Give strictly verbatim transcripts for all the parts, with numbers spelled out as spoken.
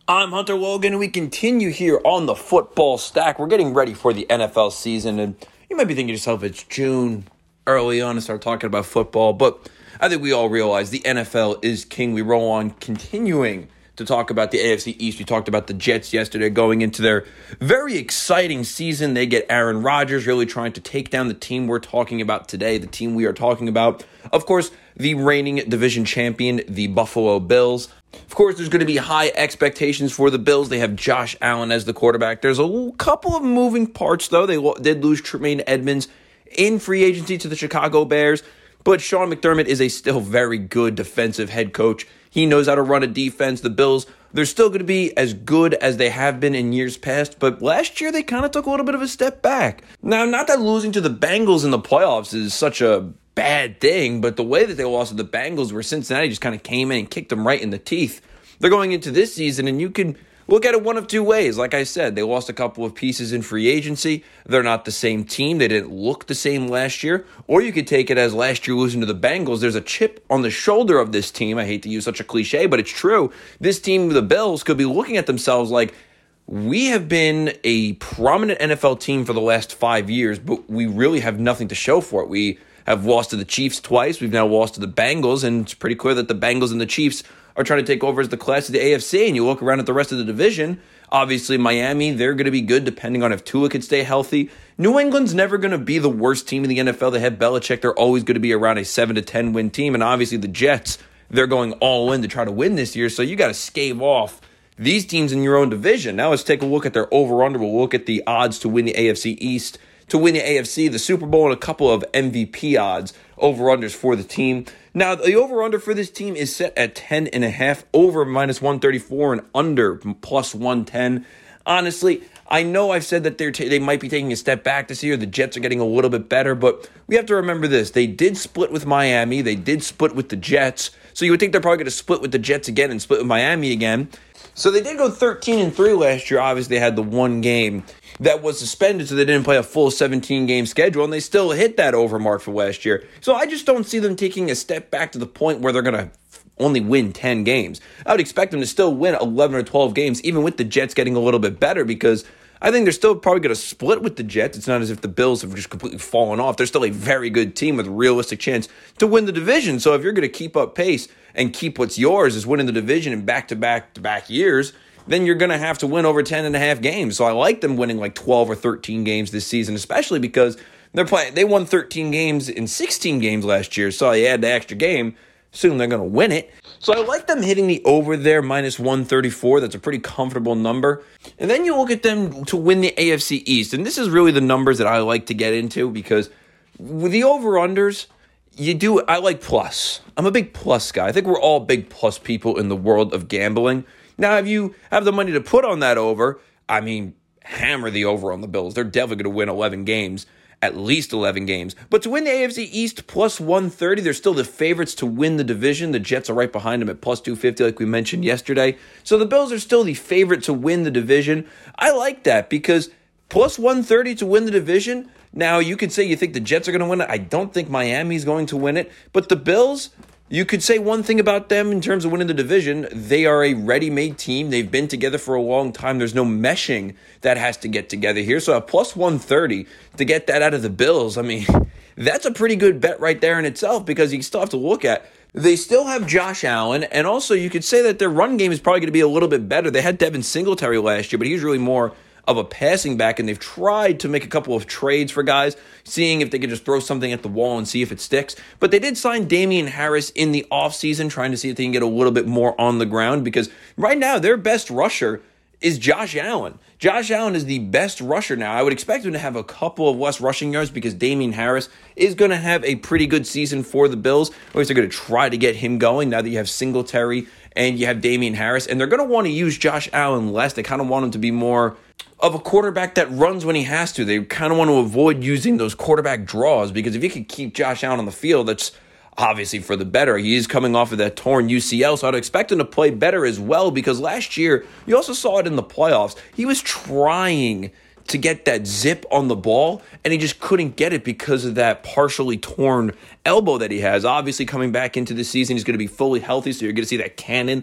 I'm Hunter Logan, and we continue here on the Football Stack. We're getting ready for the N F L season, and you might be thinking to yourself, it's June, early on to start talking about football, but I think we all realize the N F L is king. We roll on continuing to talk about the A F C East. We talked about the Jets yesterday going into their very exciting season. They get Aaron Rodgers really trying to take down the team we're talking about today, the team we are talking about. Of course, the reigning division champion, the Buffalo Bills. Of course, there's going to be high expectations for the Bills. They have Josh Allen as the quarterback. There's a couple of moving parts, though. They lo- did lose Tremaine Edmonds in free agency to the Chicago Bears, but Sean McDermott is a still very good defensive head coach. He knows how to run a defense. The Bills, they're still going to be as good as they have been in years past, but last year they kind of took a little bit of a step back. Now, not that losing to the Bengals in the playoffs is such a bad thing, but the way that they lost to the Bengals, where Cincinnati just kind of came in and kicked them right in the teeth, they're going into this season, and you can look at it one of two ways. Like I said, they lost a couple of pieces in free agency. They're not the same team. They didn't look the same last year. Or you could take it as last year losing to the Bengals. There's a chip on the shoulder of this team. I hate to use such a cliche, but it's true. This team, the Bills, could be looking at themselves like, we have been a prominent N F L team for the last five years, but we really have nothing to show for it. We have lost to the Chiefs twice. We've now lost to the Bengals, and it's pretty clear that the Bengals and the Chiefs are trying to take over as the class of the A F C, and you look around at the rest of the division, obviously Miami, they're going to be good depending on if Tua could stay healthy. New England's never going to be the worst team in the N F L. They have Belichick. They're always going to be around a seven to ten win team, and obviously the Jets, they're going all in to try to win this year, so you got to scave off these teams in your own division. Now let's take a look at their over-under. We'll look at the odds to win the A F C East, to win the A F C, the Super Bowl, and a couple of M V P odds, over-unders for the team. Now, the over-under for this team is set at ten and a half, over minus one thirty-four, and under plus one ten. Honestly, I know I've said that they're t- they might be taking a step back this year. The Jets are getting a little bit better, but we have to remember this. They did split with Miami. They did split with the Jets. So you would think they're probably going to split with the Jets again and split with Miami again. So they did go thirteen and three last year. Obviously, they had the one game that was suspended, so they didn't play a full seventeen-game schedule, and they still hit that over mark for last year. So I just don't see them taking a step back to the point where they're going to only win ten games. I would expect them to still win eleven or twelve games, even with the Jets getting a little bit better, because I think they're still probably going to split with the Jets. It's not as if the Bills have just completely fallen off. They're still a very good team with a realistic chance to win the division. So if you're going to keep up pace and keep what's yours is winning the division in back-to-back-to-back years, then you're going to have to win over ten and a half games. So I like them winning like twelve or thirteen games this season, especially because they're playing. They won thirteen games in sixteen games last year. So you add the extra game, soon they're going to win it. So I like them hitting the over there, minus one thirty-four. That's a pretty comfortable number. And then you look at them to win the A F C East. And this is really the numbers that I like to get into, because with the over-unders, you do, I like plus. I'm a big plus guy. I think we're all big plus people in the world of gambling. Now, if you have the money to put on that over, I mean, hammer the over on the Bills. They're definitely going to win eleven games, at least eleven games. But to win the A F C East, plus one thirty, they're still the favorites to win the division. The Jets are right behind them at plus two fifty, like we mentioned yesterday. So the Bills are still the favorite to win the division. I like that, because plus one thirty to win the division. Now, you could say you think the Jets are going to win it. I don't think Miami's going to win it. But the Bills, you could say one thing about them in terms of winning the division. They are a ready-made team. They've been together for a long time. There's no meshing that has to get together here. So a plus one thirty to get that out of the Bills, I mean, that's a pretty good bet right there in itself, because you still have to look at, they still have Josh Allen, and also you could say that their run game is probably going to be a little bit better. They had Devin Singletary last year, but he was really more of a passing back, and they've tried to make a couple of trades for guys, seeing if they could just throw something at the wall and see if it sticks. But they did sign Damian Harris in the offseason, trying to see if they can get a little bit more on the ground, because right now their best rusher is Josh Allen. Josh Allen is the best rusher now. I would expect him to have a couple of less rushing yards, because Damian Harris is going to have a pretty good season for the Bills. At least they're going to try to get him going now that you have Singletary and you have Damian Harris. And they're going to want to use Josh Allen less. They kind of want him to be more of a quarterback that runs when he has to. They kind of want to avoid using those quarterback draws, because if you could keep Josh Allen on the field, that's obviously for the better. He is coming off of that torn U C L, so I'd expect him to play better as well, because last year, you also saw it in the playoffs, he was trying to get that zip on the ball, and he just couldn't get it because of that partially torn elbow that he has. Obviously, coming back into the season, he's going to be fully healthy, so you're going to see that cannon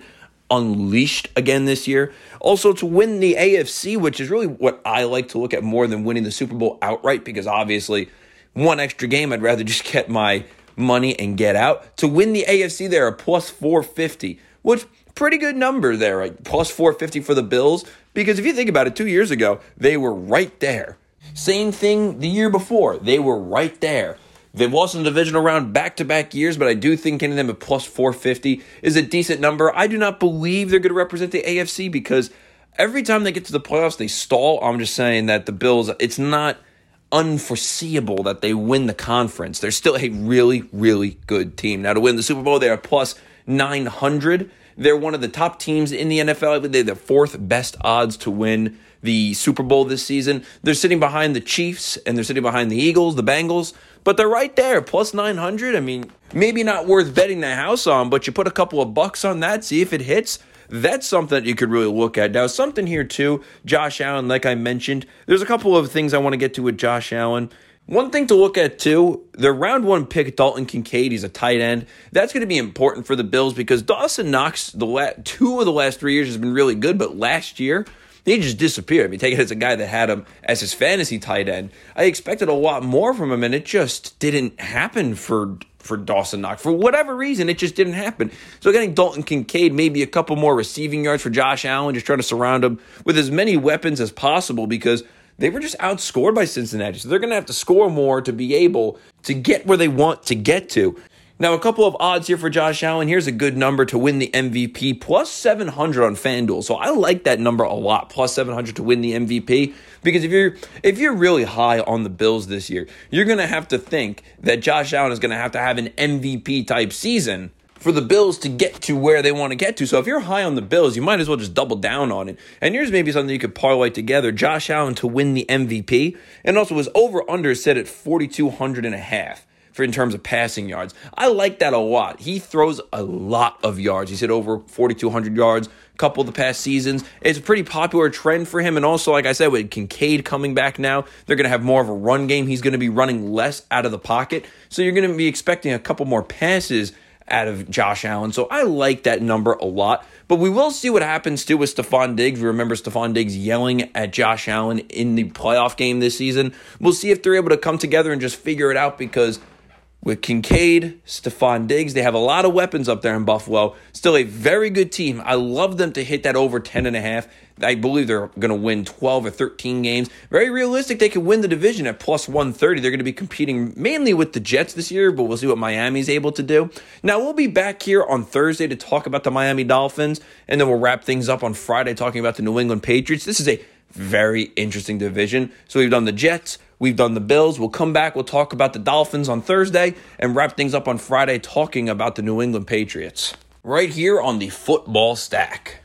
unleashed again this year. Also, to win the A F C, which is really what I like to look at more than winning the Super Bowl outright, because obviously one extra game, I'd rather just get my money and get out. To win the A F C, they're a plus four fifty, which pretty good number there, right? Plus four fifty for the Bills, because if you think about it, two years ago, they were right there. Same thing the year before. They were right there. They've lost in the divisional round back-to-back years, but I do think getting them at plus four fifty is a decent number. I do not believe they're going to represent the A F C because every time they get to the playoffs, they stall. I'm just saying that the Bills, it's not unforeseeable that they win the conference. They're still a really, really good team. Now, to win the Super Bowl, they're plus nine hundred. They're one of the top teams in the N F L. They're the fourth best odds to win the Super Bowl this season. They're sitting behind the Chiefs, and they're sitting behind the Eagles, the Bengals, but they're right there, plus nine hundred. I mean, maybe not worth betting the house on, but you put a couple of bucks on that, see if it hits. That's something that you could really look at. Now, something here too, Josh Allen, like I mentioned, there's a couple of things I want to get to with Josh Allen. One thing to look at too, the round one pick, Dalton Kincaid, he's a tight end. That's going to be important for the Bills because Dawson Knox, the la- two of the last three years has been really good, but last year, he just disappeared. I mean, take it as a guy that had him as his fantasy tight end. I expected a lot more from him, and it just didn't happen for for Dawson Knox. For whatever reason, it just didn't happen. So getting Dalton Kincaid, maybe a couple more receiving yards for Josh Allen, just trying to surround him with as many weapons as possible because they were just outscored by Cincinnati. So they're going to have to score more to be able to get where they want to get to. Now, a couple of odds here for Josh Allen. Here's a good number to win the M V P, plus seven hundred on FanDuel. So I like that number a lot, plus seven hundred to win the M V P. Because if you're if you're really high on the Bills this year, you're going to have to think that Josh Allen is going to have to have an M V P-type season for the Bills to get to where they want to get to. So if you're high on the Bills, you might as well just double down on it. And here's maybe something you could parlay together. Josh Allen to win the M V P, and also his over-under set at forty-two hundred and a half. For in terms of passing yards. I like that a lot. He throws a lot of yards. He's hit over forty-two hundred yards a couple of the past seasons. It's a pretty popular trend for him. And also, like I said, with Kincaid coming back now, they're going to have more of a run game. He's going to be running less out of the pocket. So you're going to be expecting a couple more passes out of Josh Allen. So I like that number a lot. But we will see what happens too with Stephon Diggs. We remember Stephon Diggs yelling at Josh Allen in the playoff game this season. We'll see if they're able to come together and just figure it out because with Kincaid, Stephon Diggs, they have a lot of weapons up there in Buffalo. Still a very good team. I love them to hit that over ten and a half. I believe they're going to win twelve or thirteen games. Very realistic. They can win the division at plus one thirty. They're going to be competing mainly with the Jets this year, but we'll see what Miami's able to do. Now, we'll be back here on Thursday to talk about the Miami Dolphins, and then we'll wrap things up on Friday talking about the New England Patriots. This is a very interesting division. So we've done the Jets. We've done the Bills. We'll come back. We'll talk about the Dolphins on Thursday and wrap things up on Friday talking about the New England Patriots. Right here on the Football Stack.